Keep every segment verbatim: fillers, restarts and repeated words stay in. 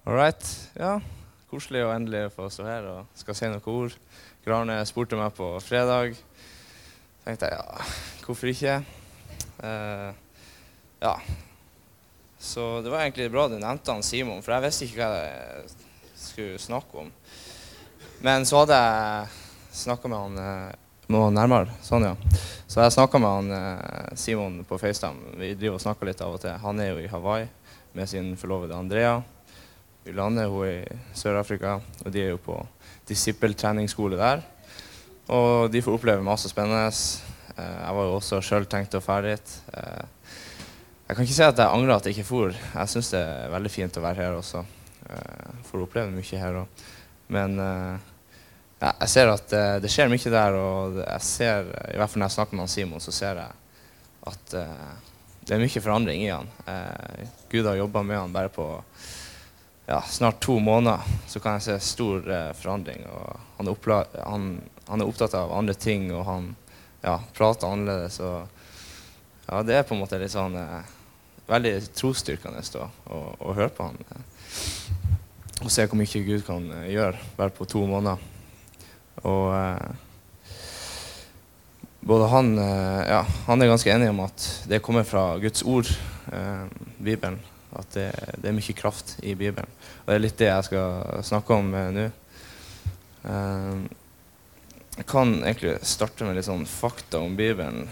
Alright, ja. Koselig og endelig å få stå her og skal si noen ord. Grane spurte meg på fredag. Tenkte jeg, ja, hvorfor ikke? Uh, ja. Så det var egentlig bra du nevnte han Simon, for jeg visste ikke hva jeg skulle snakke om. Men så hadde jeg snakket med han uh, noe nærmere, sånn ja. Så jeg snakket med han uh, Simon på FaceTime. Vi driver og snakker litt av og til. Han er jo i Hawaii med sin forlovede Andrea. Vi lander hun i Sør-Afrika, og de er jo på disippeltreningsskole der. Og de får oppleve masse spennende. Jeg var jo også selv tenkt å ferdig dit. Jeg kan ikke si at jeg angrer at jeg ikke for. Jeg synes det er veldig fint å være her også. Jeg får oppleve mye her også. Men ja, jeg ser at det skjer mye der, og jeg ser, i hvert fall når jeg snakker med han Simon, så ser jeg at det er mye forandring i han. Gud har jobbet med han bare på ja, snart to måneder, så kan jeg se stor eh, forandring. Og han, er oppla han, han er opptatt av andre ting, og han ja, prater annerledes. Og ja, det er på en måte litt sånn eh, veldig trosstyrkende å, å, å høre på han. Eh, og se hvor mye Gud kan eh, gjøre bare på to måneder. Og eh, både han, eh, ja, han er ganske enig om at det kommer fra Guds ord, eh, Bibelen. At det, det er mye kraft i Bibelen. Og det er litt det jeg skal snakke om uh, nå. Uh, jeg kan egentlig starte med litt sånn fakta om Bibelen.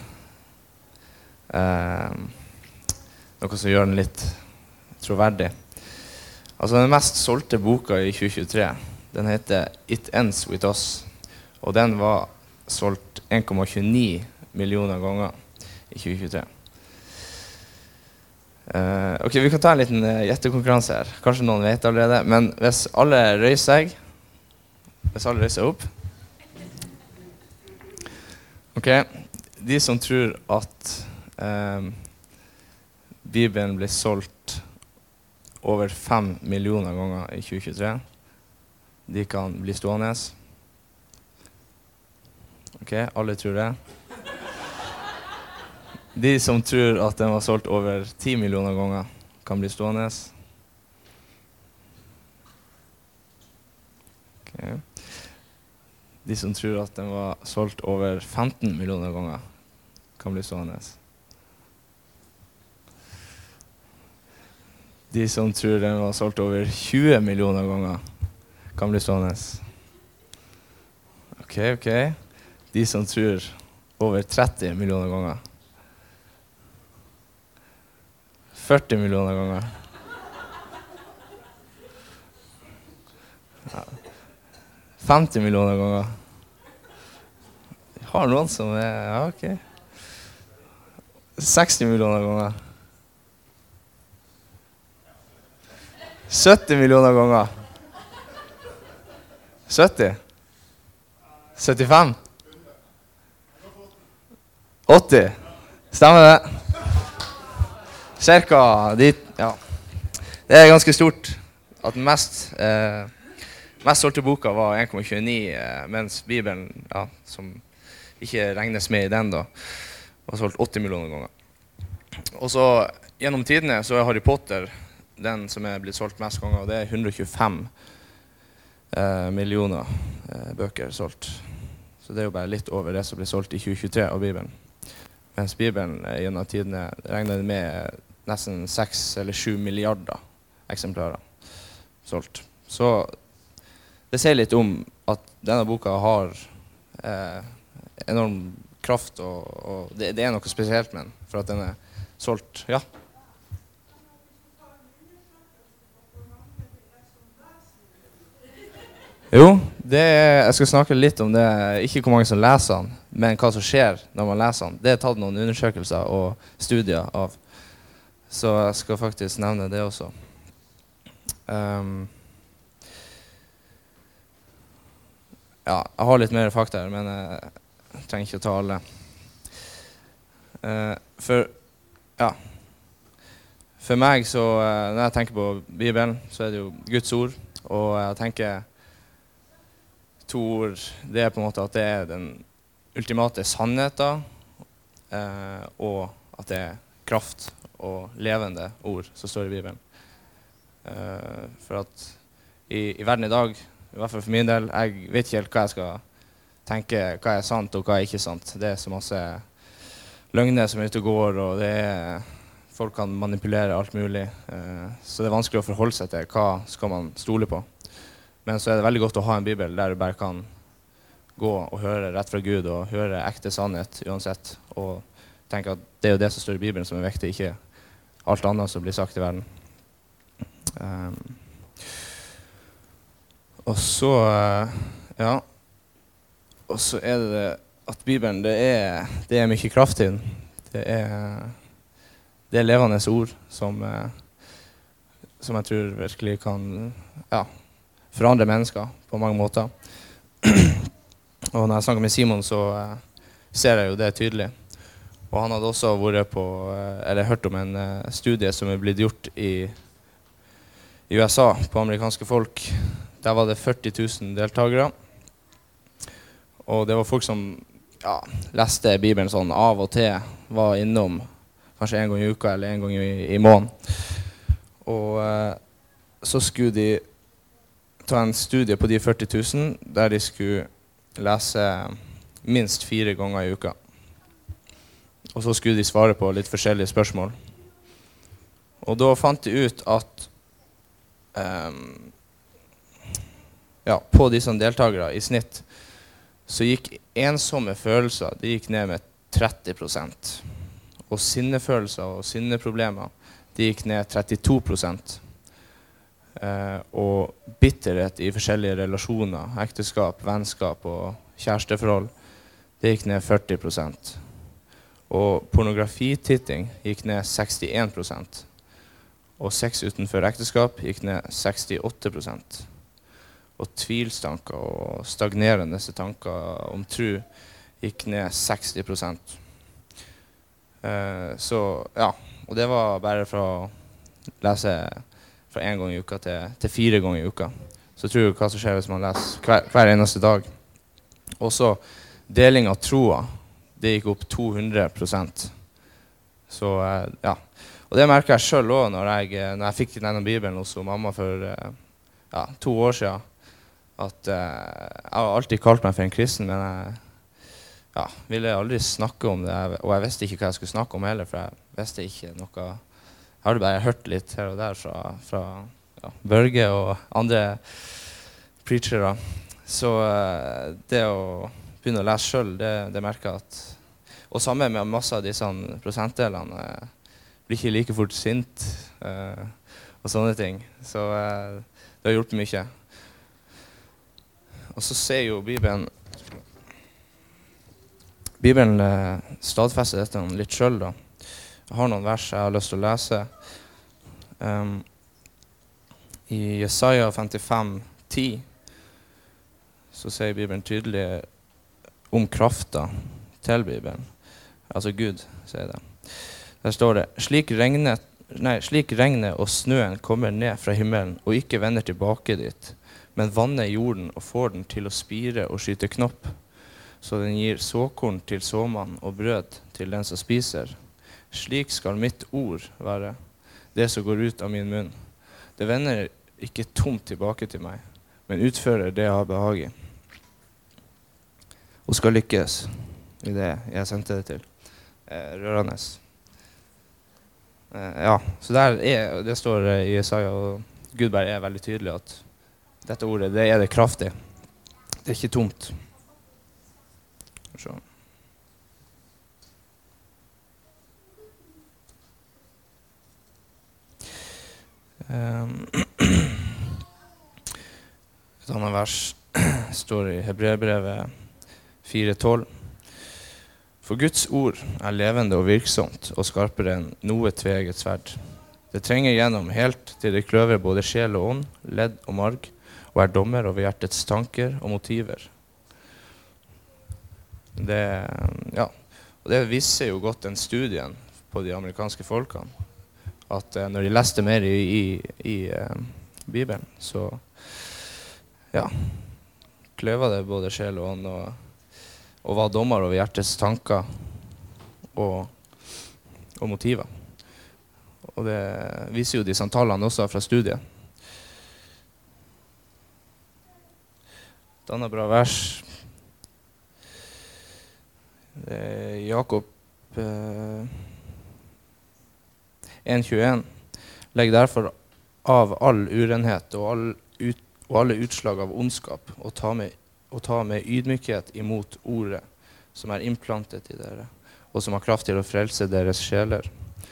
Uh, noe som gjør den litt troverdig. Altså den mest solgte boka i tjue tjuetre, den heter It Ends With Us. Og den var solgt en komma tjueni millioner ganger i tjue tjuetre. Uh, ok, vi kan ta en liten uh, gjettekonkurranse her. Kanskje noen vet allerede, men hvis alle røyser seg, hvis alle røyser opp. Ok, de som tror at uh, Bibelen ble solgt over fem millioner ganger i tjue tjuetre, de kan bli stående. Ok, alle tror det. De som tror at den var solgt over ti millioner ganger, kan bli stående. Okay. De som tror at den var solgt over femten millioner ganger, kan bli stående. De som tror den var solgt over tjue millioner ganger, kan bli stående. Ok, ok. De som tror over tretti millioner ganger, førti millioner ganger. Ja. femti millioner ganger. Jeg har noen som er, ja, ok. seksti millioner ganger. sytti millioner ganger. sytti? syttifem? åtti? Stemmer det? Cirka dit, ja. Det er ganske stort at den mest, eh, mest solgte boka var en komma tjueni, eh, mens Bibelen, ja, som ikke regnes med i den da, var solgt åtti millioner ganger. Og så gjennom tidene så er Harry Potter den som er blitt solgt mest ganger, og det er hundre og tjuefem eh, millioner eh, bøker solgt. Så det er jo bare litt over det som ble solgt i tjue tjuetre av Bibelen. Mens Bibelen eh, gjennom tidene regner med nesten seks eller sju milliarder eksemplarer solgt. Så det sier litt om at denne boka har eh, enorm kraft, og, og det, det er noe spesielt med den, for at den er solgt, ja. Jo, det er, jeg skal snakke litt om det, ikke hvor mange som leser den, men hva som skjer når man leser den. Det er tatt noen undersøkelser og studier av. Så jeg skal faktisk nevne det også. Um, ja, jeg har litt mer fakta her, men jeg trenger ikke å ta alle. Uh, for, ja, for meg så, uh, når jeg tenker på Bibelen, så er det jo Guds ord, og jeg tenker to ord, det er på en måte at det er den ultimate sannheten, uh, og at det er kraft og levende ord som står i Bibelen. Uh, for at i, i verden i dag, i hvert fall for min del, jeg vet ikke helt hva jeg skal tenke, hva er sant og hva er ikke sant. Det er så masse løgner som er ute og går, og det er, folk kan manipulere alt mulig. Uh, så det er vanskelig å forholde seg til hva skal man stole på. Men så er det veldig godt å ha en bibel der du bare kan gå og høre rett fra Gud og høre ekte sannhet uansett. Og tenke at det er jo det som står i Bibelen som er viktig, ikke alt annet som blir sagt i verden. Um, og så, uh, ja, og så er det at Bibelen, det er, det er mye kraft i den. Det er, det er levende ord som, uh, som jeg tror virkelig kan, ja, forandre mennesker på mange måter. Og når jeg snakker med Simon, så uh, ser jeg jo det tydelig. Og han hadde også vært på, uh, eller hørt om en uh, studie som er blitt gjort i, i U S A på amerikanske folk. Der var det førti tusen deltagere. Og det var folk som ja, leste Bibelen sånn av og til, var innom kanskje en gang i uka eller en gang i, i måneden. Og uh, så skulle de ta en studie på de førti tusen, der de skulle lese minst fire ganger i uka. Og så skulle de svare på litt forskjellige spørsmål. Og da fant de ut at um, ja, på disse deltagere i snitt, så gikk ensomme følelser, de gikk ned med tretti prosent. Og sinnefølelser og sinneproblemer, de gikk ned trettito prosent. Uh, og bitterhet i forskjellige relasjoner, ekteskap, vennskap og kjæresteforhold, det gikk ned førti prosent. Og pornografititting gikk ned sekstien prosent. Og sex utenfor ekteskap gikk ned sekstiåtte prosent. Og tvilstanker og stagnerende tanker om tro gikk ned seksti prosent. Uh, så ja, og det var bare fra å lese fra en gang i uka til, til fire ganger i uka. Så tror jeg hva som skjer hvis man leser hver, hver eneste dag. Og så deling av troa, det gikk opp to hundre prosent. Så eh, ja, og det merker jeg selv også når jeg, når jeg fikk denne Bibelen hos mamma for eh, ja, to år siden. At eh, jeg har alltid kalt meg for en kristen, men jeg ja, ville aldri snakke om det. Og jeg visste ikke hva jeg skulle snakke om heller, for jeg visste ikke noe. Jeg hadde bare hørt litt her og der fra, fra ja, Børge og andre preachere. Så uh, det å begynne å lese selv, det, det merker jeg at... Og sammen med masse av disse prosentdelene uh, blir ikke like fort sint uh, og sånne ting. Så uh, det har gjort mye. Og så ser jo Bibelen... Bibelen uh, stadfester dette litt selv da. Jeg har noen vers jeg har lyst til å lese. Um, I Jesaja femtifem ti så sier Bibelen tydelig om krafta til Bibelen. Altså Gud sier det. Der står det, slik regnet, nei, slik regnet og snøen kommer ned fra himmelen og ikke vender tilbake dit, men vanner jorden og får den til å spire og skyte knopp, så den gir såkorn til såmann og brød til den som spiser. Slik skal mitt ord være, det som går ut av min munn. Det vender ikke tomt tilbake til meg, men utfører det jeg har behag i. Og skal lykkes i det jeg sendte det til. Eh, rørende. Eh, ja, så der er, det står i Jesaja, og Gud bare er veldig tydelig at dette ordet, det er det kraftig. Det er ikke tomt. Så. Um, et annet vers står i Hebreerbrevet fire tolv. For Guds ord er levende og virksomt og skarpere enn noe tveegget sverd. Det trenger gjennom helt til det kløver både sjel og ånd, ledd og marg, og er dommer over hjertets tanker og motiver. Det, ja, og det viser jo godt den studien på de amerikanske folkene. At uh, når de leste mer i, i, i uh, Bibelen, så ja, kløva det både sjel og ånd, og, og var dommer over hjertets tanker og, og motiver. Og det viser jo de samtalene også fra studiet. Et annet bra vers. Det er Jakob eh, en tjueen. Legg derfor av all urenhet og, all ut, og alle utslag av ondskap, og ta, med, og ta med ydmykhet imot ordet som er implantet i dere, og som har kraft til å frelse deres sjeler.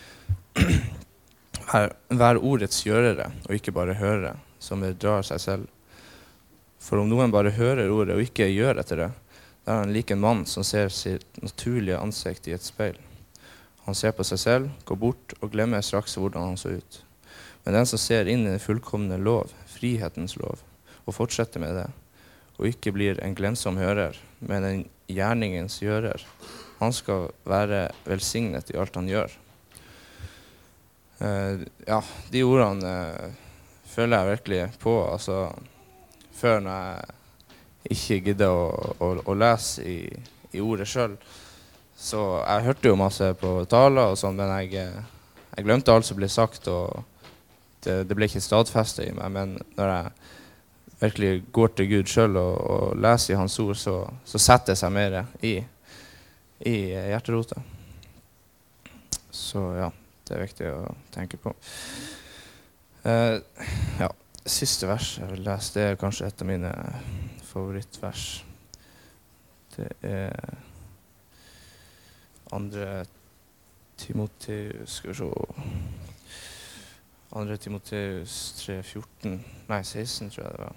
Her, vær ordets gjørere, og ikke bare hørere, som bedrar seg selv. For om noen bare hører ordet og ikke gjør etter det, det er han lik en mann som ser sitt naturlige ansikt i et speil. Han ser på seg selv, går bort og glemmer straks hvordan han så ut. Men den som ser inn i den fullkomne lov, frihetens lov, og fortsetter med det, og ikke blir en glemsom hører, men en gjerningens gjører, han skal være velsignet i alt han gjør. Uh, ja, de ordene uh, føler jeg virkelig på, altså, før når jeg ikke gidder å, å, å lese i, i ordet selv. Så jeg hørte jo masse på taler og sånn, men jeg, jeg glemte alt som ble sagt, og det, det ble ikke stadfestet i meg. Men når jeg virkelig går til Gud selv og, og leser i hans ord, så, så setter det seg mer i, i hjerterota. Så ja, det er viktig å tenke på. Uh, ja, siste vers jeg vil lese, det er kanskje et av mine favorittvers. Det er andre Timoteus, skal vi se. Andre Timoteus tre fjorten, nei seksten tror jeg det var.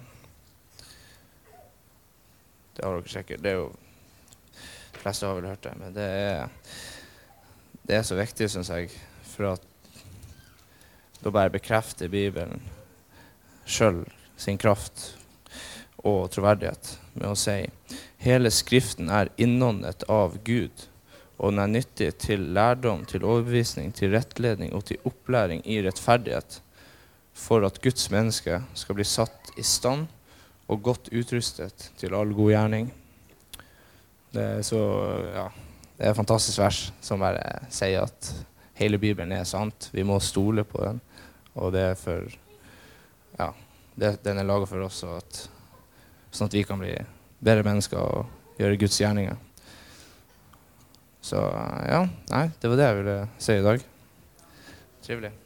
Det har dere sikkert, det er jo, de fleste har vel hørt det, men det er, det er så viktig, synes jeg, for at da bare bekrefter Bibelen selv sin kraft og troverdighet med å si hele skriften er innåndet av Gud, og den er nyttig til lærdom, til overbevisning, til rettledning og til opplæring i rettferdighet, for at Guds menneske skal bli satt i stand og godt utrustet til all god gjerning. Det er så, ja, det er et fantastisk vers som bare sier at hele Bibelen er sant. Vi må stole på den, og det er for, ja, det, den er laget for oss, og at sånn at vi kan bli bedre mennesker og gjøre Guds gjerninger. Så ja, nei, det var det jeg ville si i dag. Trivelig.